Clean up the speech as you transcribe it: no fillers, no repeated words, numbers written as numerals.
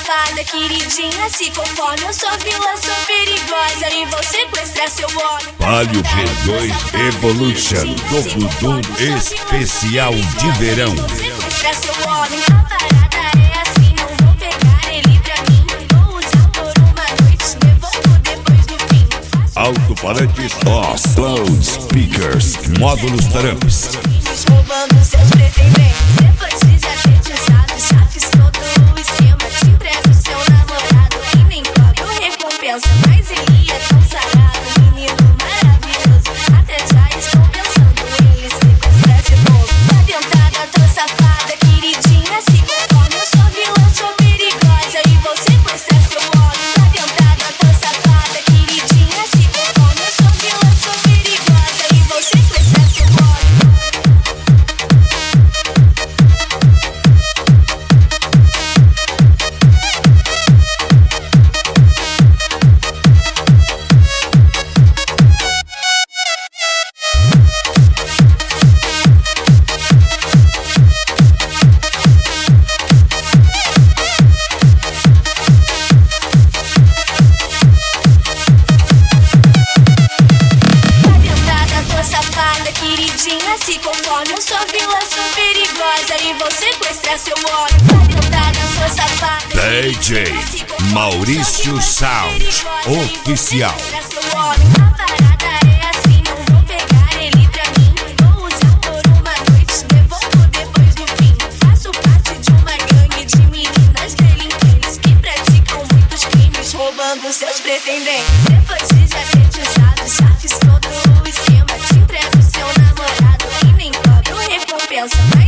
safada, queridinha, se conforme. Eu sou vilã, sou perigosa e vou sequestrar seu homem. Palio G2 Evolution Dobudum Especial de Verão. Sequestrar seu homem, a parada é assim, não vou pegar ele pra mim. Vou usar por uma noite, devolvo depois do fim. Alto-falantes Offload Speakers Módulos Taramps. Roubando seus pretendentes. Depois de já ter te usado, já fiz todo o esquema. Te entrego seu namorado e nem cobro recompensa. Mas ele é tão sarado, menino maravilhoso. Até já estou pensando em ele sequestrar de novo. Tá tentada, tô safada, queridinha, se conforme. Eu sou vilã, sou perigosa e vou sequestrar seu homem. Tá tentada, tô safada, queridinha, se conforme. Eu sou vilã, sou perigosa e vou sequestrar seu homem. Queridinha, se conforme. Eu sou vilã, sou perigosa e vou sequestrar seu homem. Tá tentada, sou safada. DJ Maurício Sound Oficial. A parada é assim, não vou pegar ele pra mim. Vou usar por uma noite, devolvo depois do fim. Faço parte de uma gangue de meninas delinquentes que praticam muitos crimes, roubando seus pretendentes. Depois de já ter te usado, já fiz todo o esquema. Te entrego seu namorado e nem cobro recompensa.